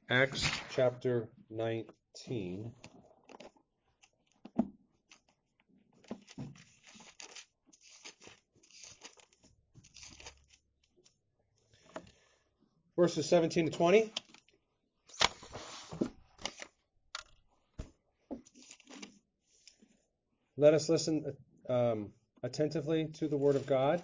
Acts chapter 19. Verses 17 to 20. Let us listen attentively to the word of God.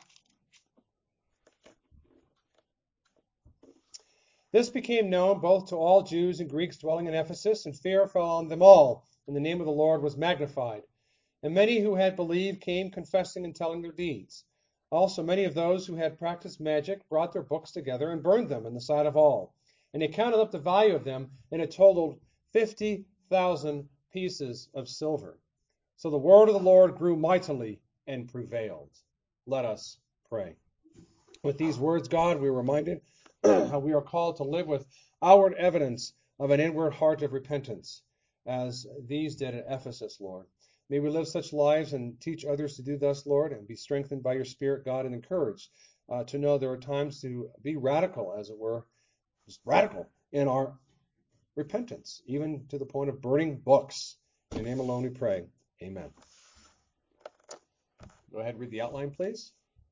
This became known both to all Jews and Greeks dwelling in Ephesus, and fear fell on them all, and the name of the Lord was magnified. And many who had believed came confessing and telling their deeds. Also many of those who had practiced magic brought their books together and burned them in the sight of all. And they counted up the value of them, and it totaled 50,000 pieces of silver. So the word of the Lord grew mightily and prevailed. Let us pray. With these words, God, we are reminded how we are called to live with outward evidence of an inward heart of repentance, as these did at Ephesus, Lord. May we live such lives and teach others to do thus, Lord, and be strengthened by your Spirit, God, and encouraged to know there are times to be radical, as it were, just radical in our repentance, even to the point of burning books. In your name alone we pray. Amen. Go ahead and read the outline, please.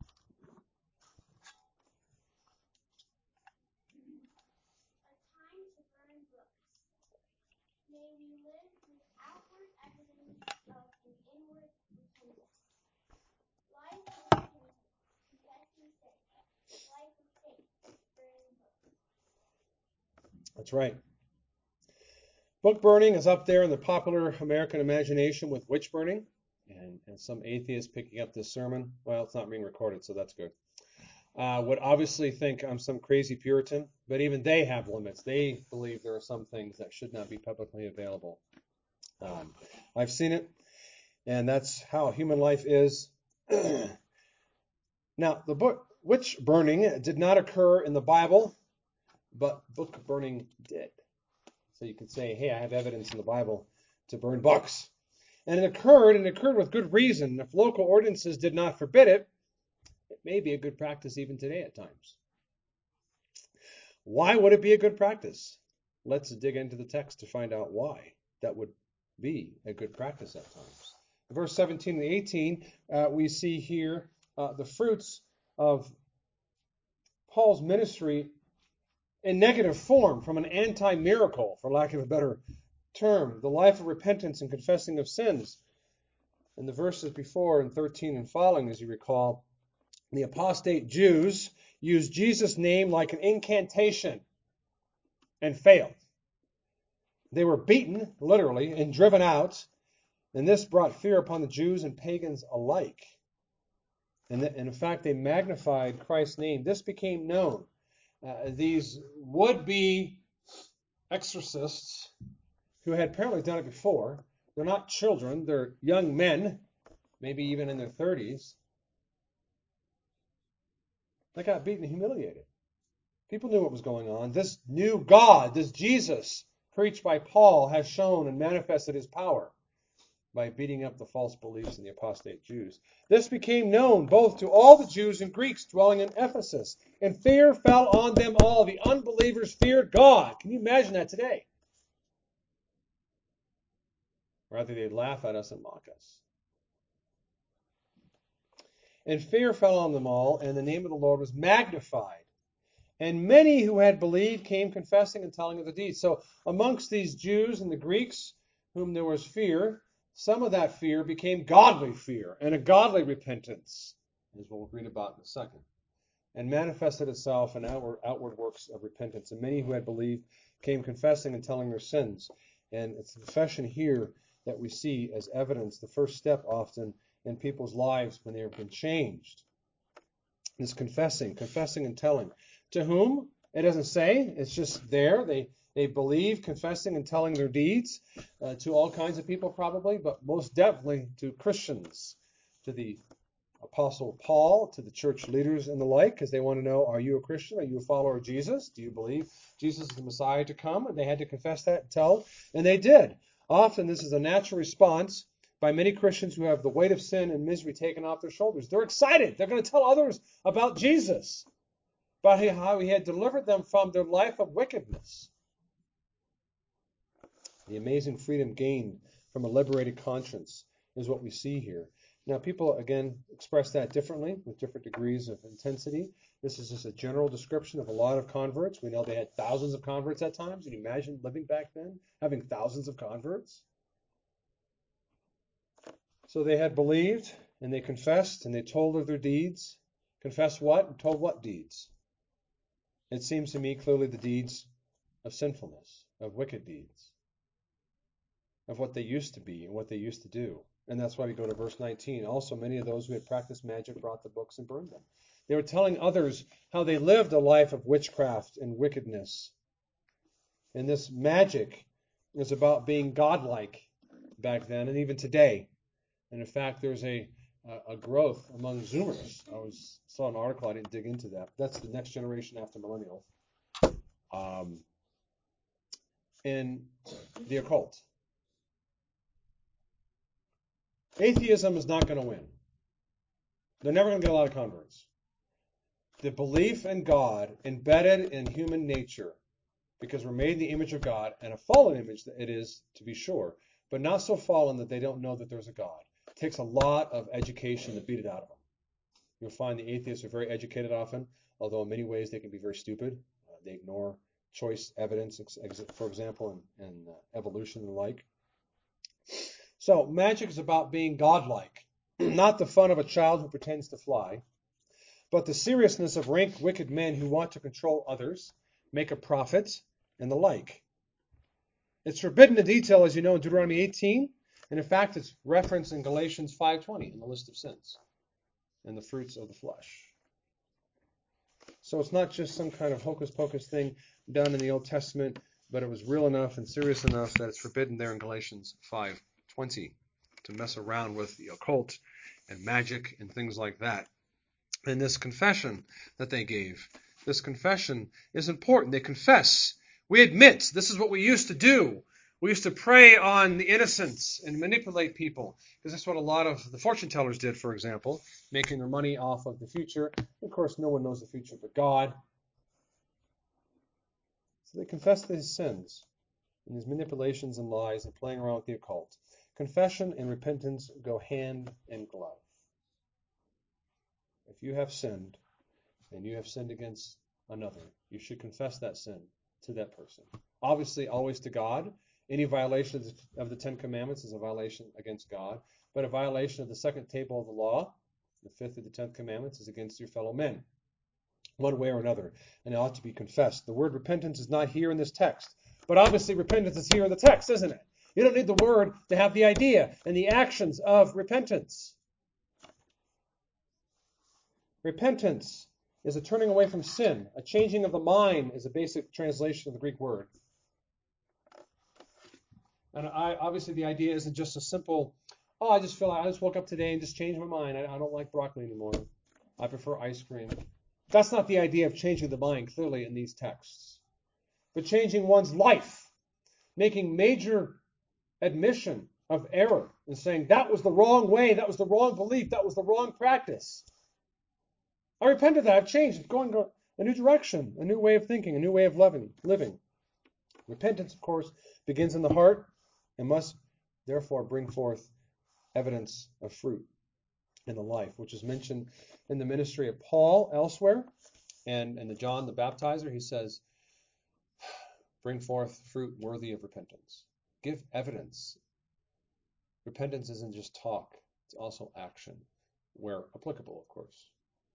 May we live with outward evidence of an inward repentance. Life of repentance, confessing sin. Life of faith, burning books. That's right. Book burning is up there in the popular American imagination with witch burning, and some atheists picking up this sermon. Well, it's not being recorded, so that's good. Would obviously think I'm some crazy Puritan, but even they have limits. They believe there are some things that should not be publicly available. I've seen it, and that's how human life is. Now, the book witch burning did not occur in the Bible, but book burning did. So you could say, hey, I have evidence in the Bible to burn books. And it occurred with good reason. If local ordinances did not forbid it, it may be a good practice even today at times. Why would it be a good practice? Let's dig into the text to find out why that would be a good practice at times. In verse 17 and 18, we see here the fruits of Paul's ministry in negative form from an anti-miracle, for lack of a better term, the life of repentance and confessing of sins. In the verses before, in 13 and following, as you recall, the apostate Jews used Jesus' name like an incantation and failed. They were beaten, literally, and driven out, and this brought fear upon the Jews and pagans alike. And in fact, they magnified Christ's name. This became known. These would-be exorcists who had apparently done it before, they're not children, they're young men, maybe even in their 30s, they got beaten and humiliated. People knew what was going on. This new God, this Jesus, preached by Paul, has shown and manifested his power by beating up the false beliefs in the apostate Jews. This became known both to all the Jews and Greeks dwelling in Ephesus, and fear fell on them all. The unbelievers feared God. Can you imagine that today? Rather, they'd laugh at us and mock us. And fear fell on them all, and the name of the Lord was magnified. And many who had believed came confessing and telling of the deeds. So amongst these Jews and the Greeks, whom there was fear, some of that fear became godly fear and a godly repentance, as we'll read about in a second, and manifested itself in outward works of repentance. And many who had believed came confessing and telling their sins. And it's confession here that we see as evidence, the first step often in people's lives when they have been changed. Is confessing and telling. To whom? It doesn't say. It's just there. They believe, confessing and telling their deeds to all kinds of people probably, but most definitely to Christians, to the Apostle Paul, to the church leaders and the like, because they want to know, are you a Christian? Are you a follower of Jesus? Do you believe Jesus is the Messiah to come? And they had to confess that and tell, and they did. Often this is a natural response by many Christians who have the weight of sin and misery taken off their shoulders. They're excited. They're going to tell others about Jesus, about how he had delivered them from their life of wickedness. The amazing freedom gained from a liberated conscience is what we see here. Now, people, again, express that differently with different degrees of intensity. This is just a general description of a lot of converts. We know they had thousands of converts at times. Can you imagine living back then, having thousands of converts? So they had believed, and they confessed, and they told of their deeds. Confessed what? And told what deeds? It seems to me clearly the deeds of sinfulness, of wicked deeds, of what they used to be and what they used to do. And that's why we go to verse 19. Also, many of those who had practiced magic brought the books and burned them. They were telling others how they lived a life of witchcraft and wickedness. And this magic is about being godlike back then and even today. And in fact, there's a growth among Zoomers. Saw an article, I didn't dig into that. That's the next generation after millennials. In the occult. Atheism is not going to win. They're never going to get a lot of converts. The belief in God embedded in human nature, because we're made in the image of God, and a fallen image it is, to be sure, but not so fallen that they don't know that there's a God. It takes a lot of education to beat it out of them. You'll find the atheists are very educated often, although in many ways they can be very stupid. They ignore choice evidence, for example, in evolution and the like. So magic is about being godlike, not the fun of a child who pretends to fly, but the seriousness of rank wicked men who want to control others, make a profit, and the like. It's forbidden in detail, as you know, in Deuteronomy 18, and in fact it's referenced in Galatians 5:20 in the list of sins and the fruits of the flesh. So it's not just some kind of hocus pocus thing done in the Old Testament, but it was real enough and serious enough that it's forbidden there in Galatians 5:20 to mess around with the occult and magic and things like that. And this confession that they gave, this confession is important. They confess. We admit this is what we used to do. We used to prey on the innocents and manipulate people, because that's what a lot of the fortune tellers did, for example, making their money off of the future. Of course, no one knows the future but God. So they confess these sins and these manipulations and lies and playing around with the occult. Confession and repentance go hand in glove. If you have sinned and you have sinned against another, you should confess that sin to that person. Obviously, always to God. Any violation of the Ten Commandments is a violation against God, but a violation of the second table of the law, the fifth of the 10th Commandments, is against your fellow men, one way or another, and it ought to be confessed. The word repentance is not here in this text, but obviously repentance is here in the text, isn't it? You don't need the word to have the idea and the actions of repentance. Repentance is a turning away from sin. A changing of the mind is a basic translation of the Greek word. And obviously the idea isn't just a simple, I just woke up today and just changed my mind. I don't like broccoli anymore. I prefer ice cream. That's not the idea of changing the mind, clearly, in these texts. But changing one's life, making major admission of error and saying, that was the wrong way, that was the wrong belief, that was the wrong practice. I repent of that. I've changed. Going a new direction, a new way of thinking, a new way of living. Repentance, of course, begins in the heart and must therefore bring forth evidence of fruit in the life, which is mentioned in the ministry of Paul elsewhere. And in the John the Baptizer, he says, bring forth fruit worthy of repentance. Give evidence. Repentance isn't just talk. It's also action, where applicable, of course.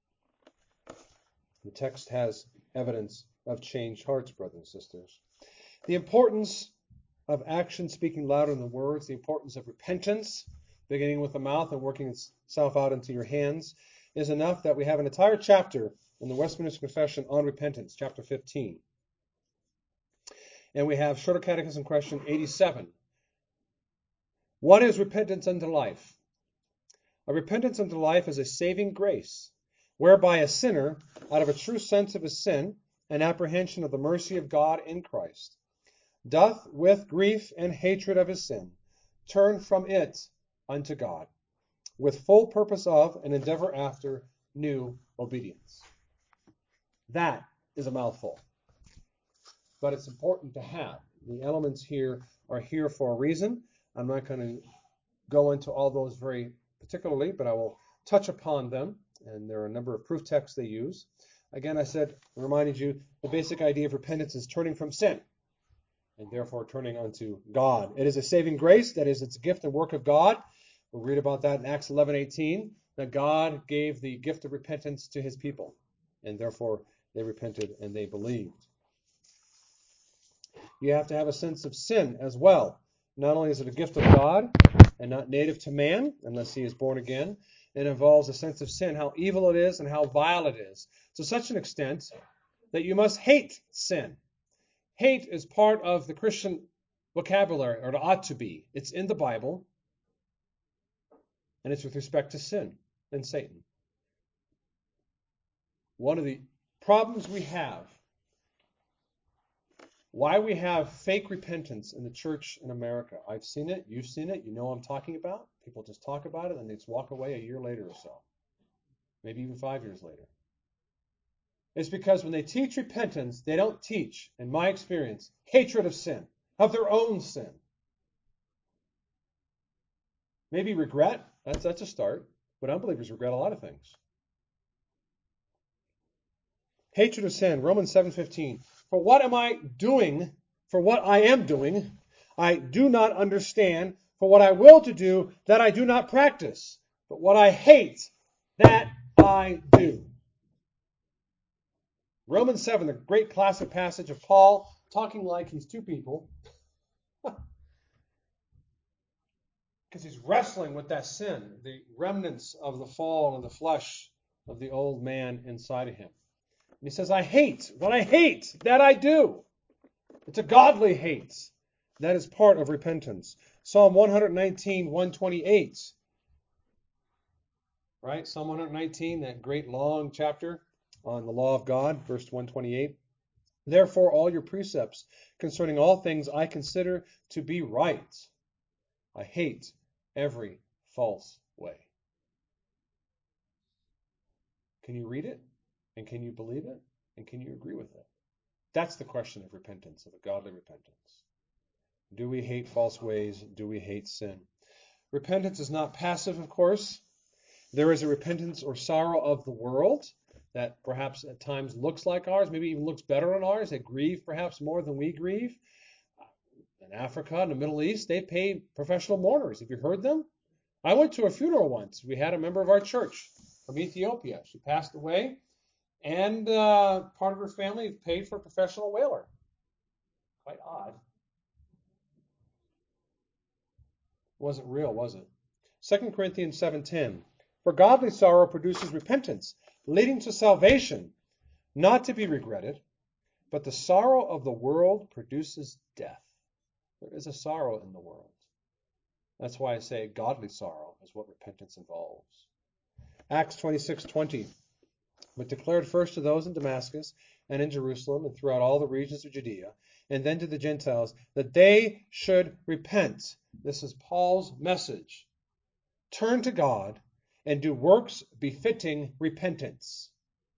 The text has evidence of changed hearts, brothers and sisters. The importance of action speaking louder than words, the importance of repentance, beginning with the mouth and working itself out into your hands, is enough that we have an entire chapter in the Westminster Confession on repentance, chapter 15. And we have Shorter Catechism question 87. What is repentance unto life? A repentance unto life is a saving grace, whereby a sinner, out of a true sense of his sin and apprehension of the mercy of God in Christ, doth with grief and hatred of his sin turn from it unto God, with full purpose of and endeavor after new obedience. That is a mouthful, but it's important to have. The elements here are here for a reason. I'm not going to go into all those very particularly, but I will touch upon them. And there are a number of proof texts they use. Again, I reminded you, the basic idea of repentance is turning from sin and therefore turning unto God. It is a saving grace. That is, it's a gift and work of God. We'll read about that in Acts 11:18, that God gave the gift of repentance to his people. And therefore, they repented and they believed. You have to have a sense of sin as well. Not only is it a gift of God and not native to man, unless he is born again, it involves a sense of sin, how evil it is and how vile it is, to such an extent that you must hate sin. Hate is part of the Christian vocabulary, or it ought to be. It's in the Bible, and it's with respect to sin and Satan. One of the problems we have, why we have fake repentance in the church in America. I've seen it, you've seen it, you know what I'm talking about. People just talk about it and they just walk away a year later or so. Maybe even 5 years later. It's because when they teach repentance, they don't teach, in my experience, hatred of sin, of their own sin. Maybe regret, that's a start, but unbelievers regret a lot of things. Hatred of sin, Romans 7:15. For what I am doing, I do not understand. For what I will to do, that I do not practice. But what I hate, that I do. Romans 7, the great classic passage of Paul talking like he's two people. Because he's wrestling with that sin, the remnants of the fall and the flesh of the old man inside of him. And he says, I hate, what I hate, that I do. It's a godly hate. That is part of repentance. Psalm 119, 128. Right? Psalm 119, that great long chapter on the law of God, verse 128. Therefore, all your precepts concerning all things I consider to be right. I hate every false way. Can you read it? And can you believe it? And can you agree with it? That's the question of repentance, of a godly repentance. Do we hate false ways? Do we hate sin? Repentance is not passive, of course. There is a repentance or sorrow of the world that perhaps at times looks like ours, maybe even looks better than ours. They grieve perhaps more than we grieve. In Africa, in the Middle East, they pay professional mourners. Have you heard them? I went to a funeral once. We had a member of our church from Ethiopia. She passed away, and part of her family paid for a professional wailer. Quite odd. Wasn't real, was it? 2 Corinthians 7:10. For godly sorrow produces repentance, leading to salvation, not to be regretted, but the sorrow of the world produces death. There is a sorrow in the world. That's why I say godly sorrow is what repentance involves. Acts 26:20. But declared first to those in Damascus and in Jerusalem and throughout all the regions of Judea, and then to the Gentiles, that they should repent. This is Paul's message. Turn to God and do works befitting repentance.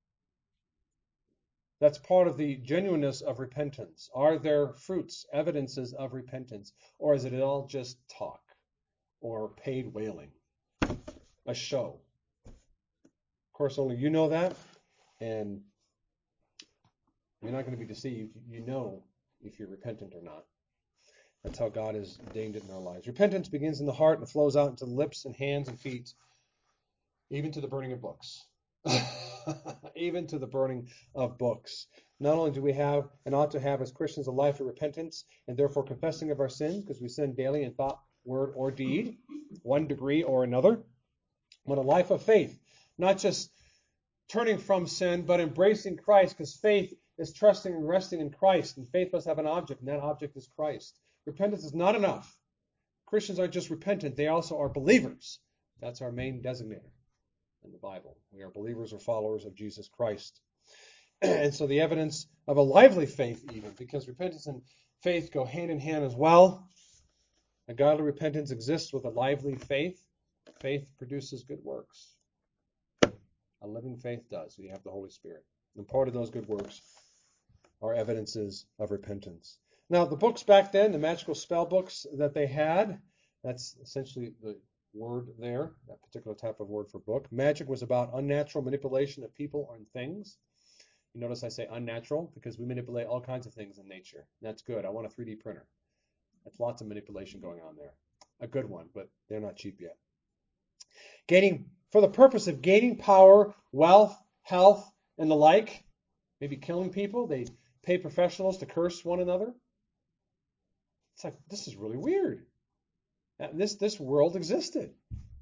That's part of the genuineness of repentance. Are there fruits, evidences of repentance, or is it all just talk or paid wailing, a show? Of course, only you know that, and you're not going to be deceived. You know if you're repentant or not. That's how God has ordained it in our lives. Repentance begins in the heart and flows out into the lips and hands and feet, even to the burning of books. Even to the burning of books. Not only do we have and ought to have as Christians a life of repentance and therefore confessing of our sins, because we sin daily in thought, word, or deed, one degree or another, but a life of faith. Not just turning from sin, but embracing Christ, because faith is trusting and resting in Christ, and faith must have an object, and that object is Christ. Repentance is not enough. Christians aren't just repentant, they also are believers. That's our main designator in the Bible. We are believers or followers of Jesus Christ. And so the evidence of a lively faith even, because repentance and faith go hand in hand as well. A godly repentance exists with a lively faith. Faith produces good works. A living faith does. We have the Holy Spirit. And part of those good works are evidences of repentance. Now, the books back then, the magical spell books that they had, that's essentially the word there, that particular type of word for book. Magic was about unnatural manipulation of people and things. You notice I say unnatural because we manipulate all kinds of things in nature. That's good. I want a 3D printer. That's lots of manipulation going on there. A good one, but they're not cheap yet. For the purpose of gaining power, wealth, health, and the like, maybe killing people. They pay professionals to curse one another. It's like, this is really weird. This world existed.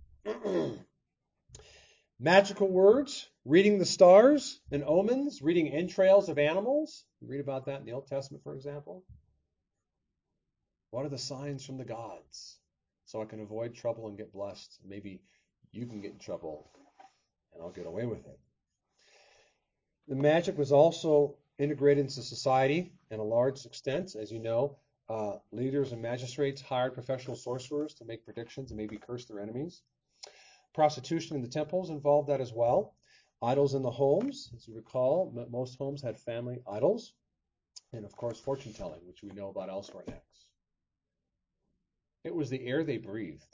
Magical words, reading the stars and omens, reading entrails of animals. You read about that in the Old Testament, for example. What are the signs from the gods? So I can avoid trouble and get blessed. Maybe you can get in trouble and I'll get away with it. The magic was also integrated into society in a large extent. As you know, leaders and magistrates hired professional sorcerers to make predictions and maybe curse their enemies. Prostitution in the temples involved that as well. Idols in the homes, as you recall, most homes had family idols. And of course, fortune telling, which we know about elsewhere in Acts. It was the air they breathed,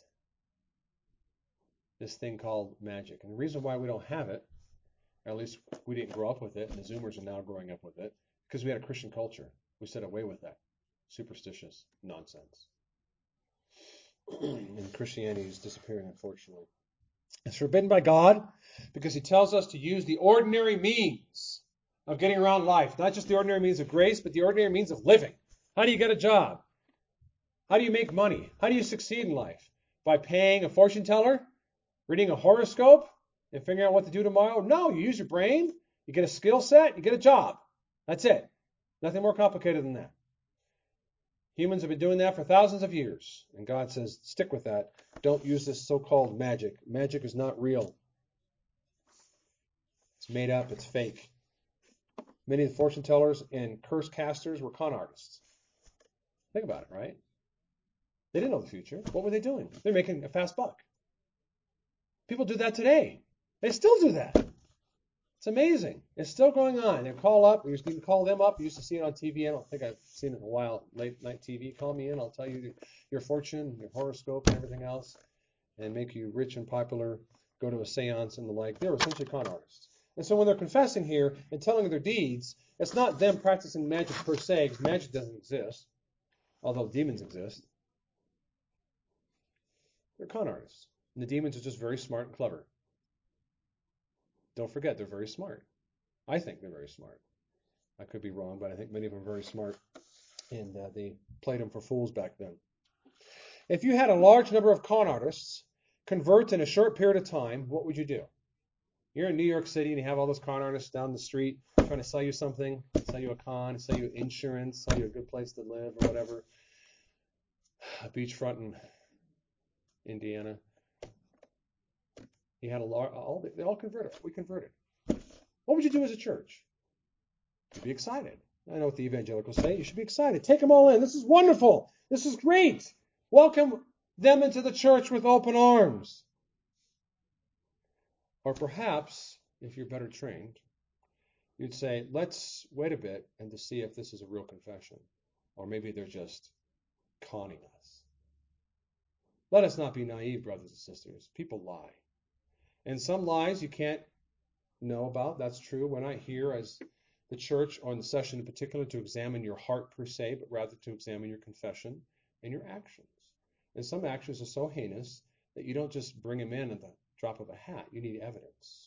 this thing called magic. And the reason why we don't have it, or at least we didn't grow up with it, and the Zoomers are now growing up with it, because we had a Christian culture. We set away with that superstitious nonsense. And Christianity is disappearing, unfortunately. It's forbidden by God because he tells us to use the ordinary means of getting around life. Not just the ordinary means of grace, but the ordinary means of living. How do you get a job? How do you make money? How do you succeed in life? By paying a fortune teller? Reading a horoscope? And figuring out what to do tomorrow? No, you use your brain, you get a skill set, you get a job. That's it. Nothing more complicated than that. Humans have been doing that for thousands of years. And God says, stick with that. Don't use this so-called magic. Magic is not real. It's made up. It's fake. Many of the fortune tellers and curse casters were con artists. Think about it, right? They didn't know the future. What were they doing? They're making a fast buck. People do that today. They still do that. It's amazing. It's still going on. They call up. You can call them up. You used to see it on TV. I don't think I've seen it in a while. Late night TV. Call me in. I'll tell you your fortune, your horoscope, and everything else, and make you rich and popular. Go to a seance and the like. They're essentially con artists. And so when they're confessing here and telling their deeds, it's not them practicing magic per se, because magic doesn't exist, although demons exist. They're con artists. And the demons are just very smart and clever. Don't forget, they're very smart. I think they're very smart. I could be wrong, but I think many of them are very smart. And they played them for fools back then. If you had a large number of con artists convert in a short period of time, what would you do? You're in New York City and you have all those con artists down the street trying to sell you something, sell you a con, sell you insurance, sell you a good place to live or whatever. A beachfront in Indiana. You had they all converted. We converted. What would you do as a church? You'd be excited. I know what the evangelicals say. You should be excited. Take them all in. This is wonderful. This is great. Welcome them into the church with open arms. Or perhaps, if you're better trained, you'd say, let's wait a bit and to see if this is a real confession. Or maybe they're just conning us. Let us not be naive, brothers and sisters. People lie. And some lies you can't know about. That's true. We're not here as the church or in the session in particular to examine your heart per se, but rather to examine your confession and your actions. And some actions are so heinous that you don't just bring them in at the drop of a hat. You need evidence.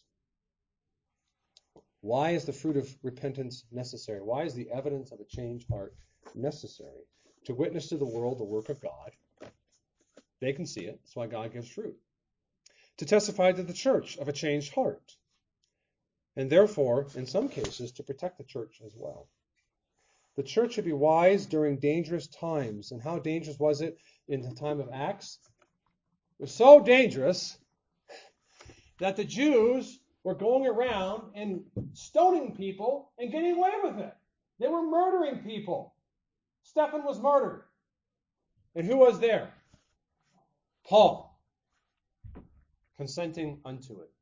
Why is the fruit of repentance necessary? Why is the evidence of a changed heart necessary? To witness to the world the work of God. They can see it. That's why God gives fruit. To testify to the church of a changed heart. And therefore, in some cases, to protect the church as well. The church should be wise during dangerous times. And how dangerous was it in the time of Acts? It was so dangerous that the Jews were going around and stoning people and getting away with it. They were murdering people. Stephen was murdered. And who was there? Paul, consenting unto it.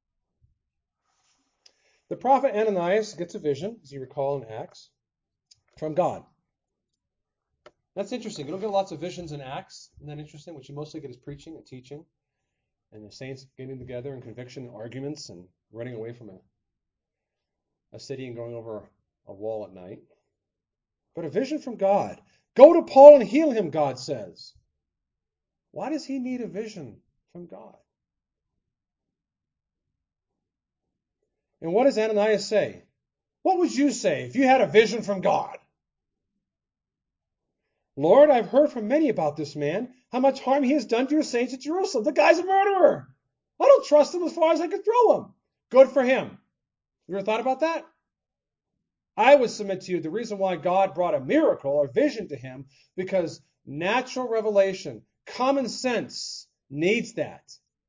The prophet Ananias gets a vision, as you recall in Acts, from God. That's interesting. You don't get lots of visions in Acts. Isn't that interesting? What you mostly get is preaching and teaching, and the saints getting together in conviction and arguments and running away from a city and going over a wall at night. But a vision from God. Go to Paul and heal him, God says. Why does he need a vision from God? And what does Ananias say? What would you say if you had a vision from God? Lord, I've heard from many about this man, how much harm he has done to your saints at Jerusalem. The guy's a murderer. I don't trust him as far as I could throw him. Good for him. You ever thought about that? I would submit to you the reason why God brought a miracle or vision to him, because natural revelation, common sense needs that.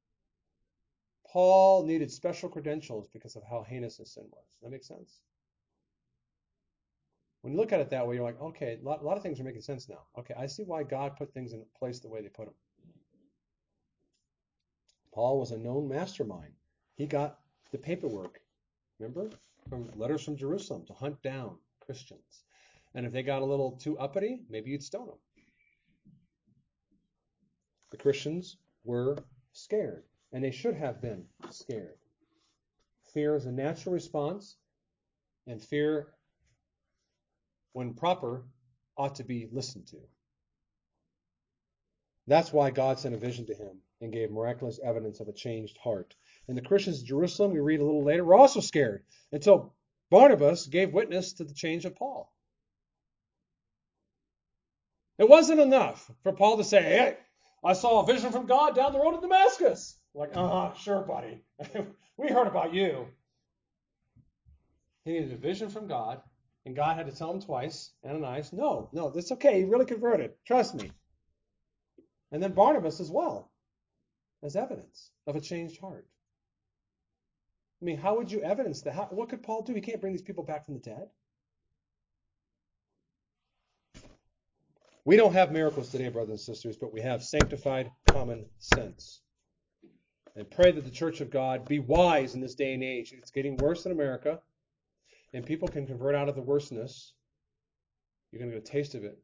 Paul needed special credentials because of how heinous his sin was. Does that make sense? When you look at it that way, you're like, okay, a lot of things are making sense now. Okay, I see why God put things in place the way they put them. Paul was a known mastermind. He got the paperwork, remember, from letters from Jerusalem to hunt down Christians. And if they got a little too uppity, maybe you'd stone them. The Christians were scared, and they should have been scared. Fear is a natural response, and fear, when proper, ought to be listened to. That's why God sent a vision to him and gave miraculous evidence of a changed heart. And the Christians in Jerusalem, we read a little later, were also scared until Barnabas gave witness to the change of Paul. It wasn't enough for Paul to say, hey, I saw a vision from God down the road to Damascus. Like, sure, buddy. We heard about you. He needed a vision from God, and God had to tell him twice, Ananias, no, that's okay. He really converted. Trust me. And then Barnabas as well, as evidence of a changed heart. I mean, how would you evidence that? What could Paul do? He can't bring these people back from the dead. We don't have miracles today, brothers and sisters, but we have sanctified common sense. And pray that the Church of God be wise in this day and age. It's getting worse in America, and people can convert out of the worstness. You're going to get a taste of it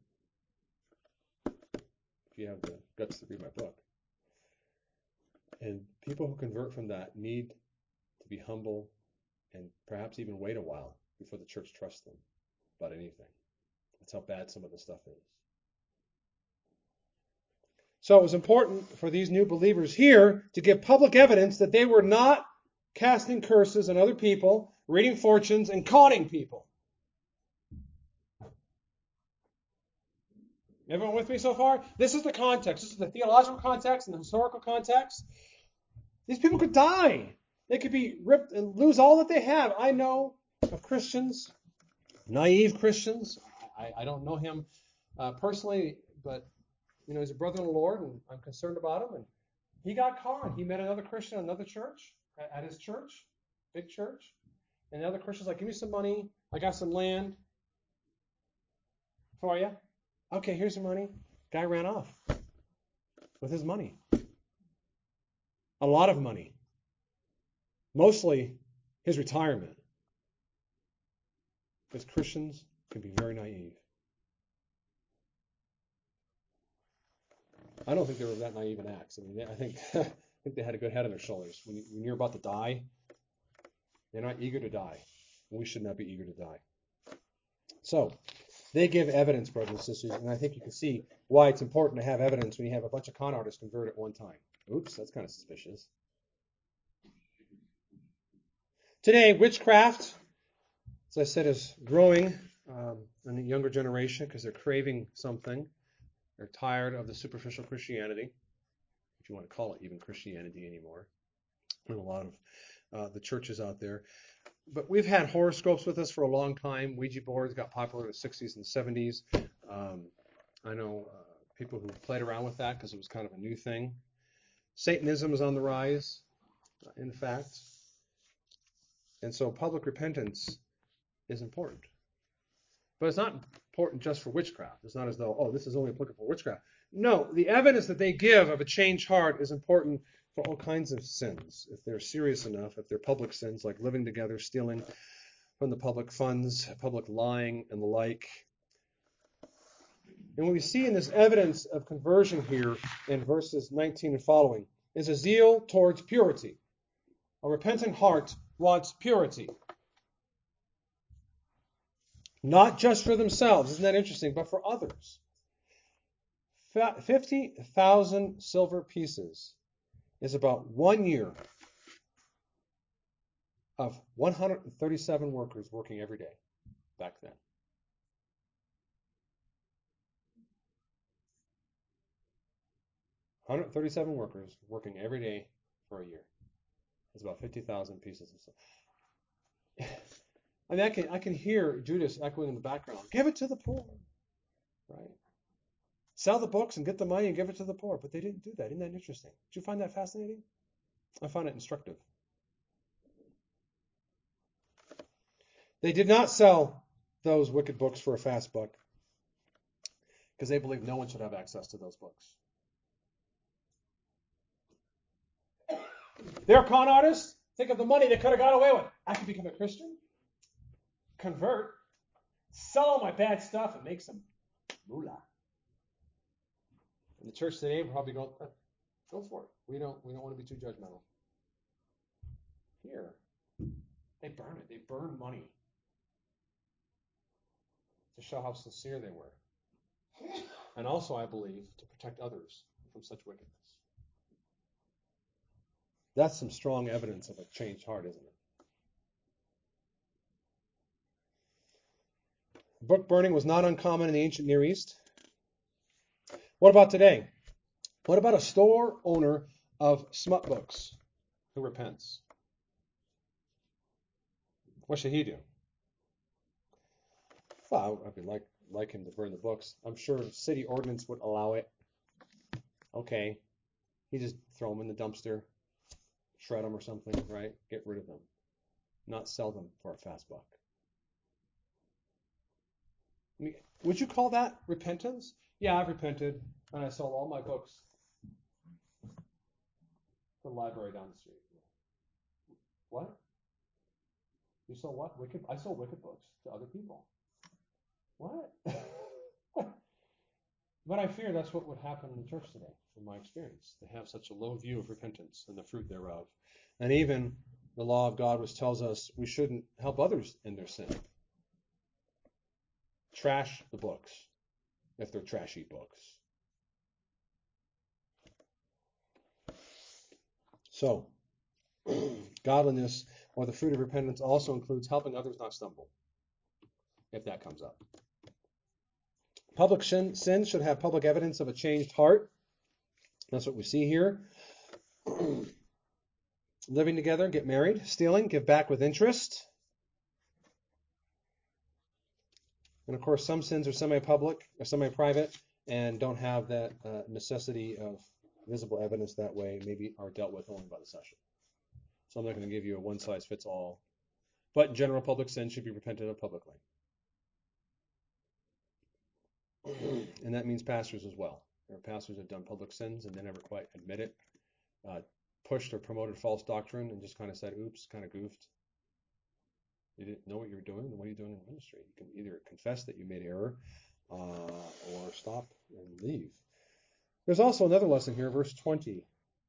if you have the guts to read my book. And people who convert from that need to be humble and perhaps even wait a while before the church trusts them about anything. That's how bad some of this stuff is. So it was important for these new believers here to give public evidence that they were not casting curses on other people, reading fortunes, and conning people. Everyone with me so far? This is the context. This is the theological context and the historical context. These people could die. They could be ripped and lose all that they have. I know of Christians, naive Christians. I don't know him personally, but he's a brother in the Lord, and I'm concerned about him. And he got conned. He met another Christian at another church, at his church, big church. And the other Christian's like, give me some money. I got some land for you. Okay, here's your money. Guy ran off with his money. A lot of money. Mostly his retirement. Because Christians can be very naive. I don't think they were that naive in Acts. I mean, I think they had a good head on their shoulders. When you're about to die, they're not eager to die. We should not be eager to die. So, they give evidence, brothers and sisters, and I think you can see why it's important to have evidence when you have a bunch of con artists convert at one time. Oops, that's kind of suspicious. Today, witchcraft, as I said, is growing in the younger generation because they're craving something. They're tired of the superficial Christianity, if you want to call it even Christianity anymore. And a lot of the churches out there. But we've had horoscopes with us for a long time. Ouija boards got popular in the 60s and 70s. I know people who played around with that because it was kind of a new thing. Satanism is on the rise, in fact. And so public repentance is important. But it's not important just for witchcraft. It's not as though, this is only applicable for witchcraft. No, the evidence that they give of a changed heart is important for all kinds of sins. If they're serious enough, if they're public sins like living together, stealing from the public funds, public lying, and the like. And what we see in this evidence of conversion here in verses 19 and following is a zeal towards purity. A repentant heart wants purity. Not just for themselves, isn't that interesting, but for others. 50,000 silver pieces is about 1 year of 137 workers working every day back then. $137 workers working every day for a year. It's about 50,000 pieces of silver. I mean, I can hear Judas echoing in the background. Give it to the poor, right? Sell the books and get the money and give it to the poor. But they didn't do that. Isn't that interesting? Did you find that fascinating? I find it instructive. They did not sell those wicked books for a fast buck because they believed no one should have access to those books. They're con artists. Think of the money they could have got away with. I could become a Christian, convert, sell all my bad stuff, and make some moolah. And the church today will probably go for it. We don't want to be too judgmental. Here, they burn it. They burn money to show how sincere they were. And also, I believe, to protect others from such wickedness. That's some strong evidence of a changed heart, isn't it? Book burning was not uncommon in the ancient Near East. What about today? What about a store owner of smut books who repents? What should he do? Well, I would like him to burn the books. I'm sure city ordinance would allow it. Okay. He just throw them in the dumpster, shred them or something, right? Get rid of them. Not sell them for a fast buck. I mean, would you call that repentance? Yeah, I've repented, and I sold all my books to the library down the street. What? You sold what? Wicked? I sold wicked books to other people. What? But I fear that's what would happen in the church today, from my experience. They have such a low view of repentance and the fruit thereof. And even the law of God, which tells us we shouldn't help others in their sin. Trash the books, if they're trashy books. So, godliness, or the fruit of repentance, also includes helping others not stumble, if that comes up. Public sin should have public evidence of a changed heart. That's what we see here. Living together, get married. Stealing, give back with interest. And of course, some sins are semi-public or semi-private and don't have that necessity of visible evidence that way, maybe are dealt with only by the session. So I'm not going to give you a one-size-fits-all. But general public sin should be repented of publicly. And that means pastors as well. There are pastors who have done public sins and they never quite admit it, pushed or promoted false doctrine and just kind of said, oops, kind of goofed. You didn't know what you were doing, then what are you doing in ministry? You can either confess that you made error or stop and leave. There's also another lesson here, verse 20.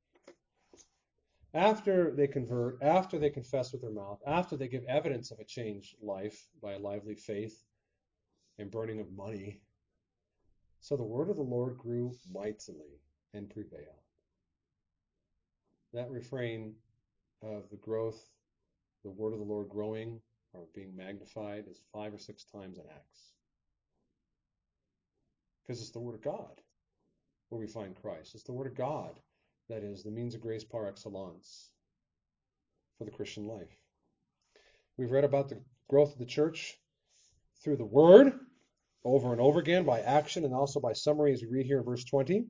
After they convert, after they confess with their mouth, after they give evidence of a changed life by a lively faith and burning of money, so the word of the Lord grew mightily and prevailed. That refrain of the growth, the word of the Lord growing or being magnified, is 5 or 6 times in Acts. Because it's the word of God where we find Christ. It's the word of God that is the means of grace par excellence for the Christian life. We've read about the growth of the church through the word over and over again, by action and also by summary, as we read here in verse 20.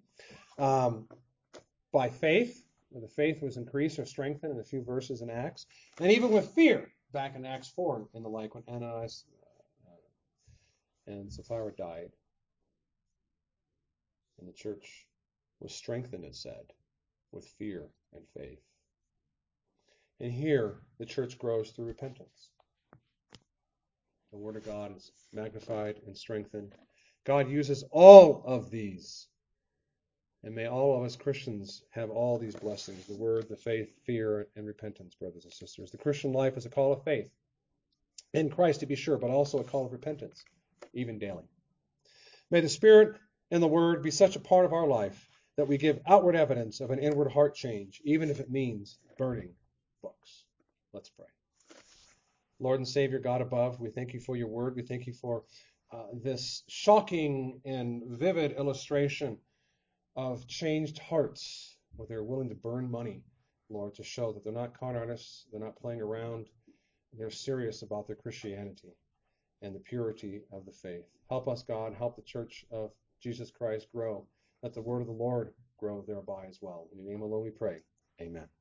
By faith, where the faith was increased or strengthened in a few verses in Acts, and even with fear, back in Acts 4 and the like, when Ananias and Sapphira died, and the church was strengthened, it said, with fear and faith. And here, the church grows through repentance. The word of God is magnified and strengthened. God uses all of these. And may all of us Christians have all these blessings, the word, the faith, fear, and repentance, brothers and sisters. The Christian life is a call of faith in Christ, to be sure, but also a call of repentance, even daily. May the Spirit and the Word be such a part of our life that we give outward evidence of an inward heart change, even if it means burning books. Let's pray. Lord and Savior, God above, we thank you for your word. We thank you for this shocking and vivid illustration of changed hearts where they're willing to burn money, Lord, to show that they're not con artists, they're not playing around, they're serious about their Christianity and the purity of the faith. Help us, God. Help the Church of Jesus Christ grow. Let the word of the Lord grow thereby as well. In your name alone we pray. Amen.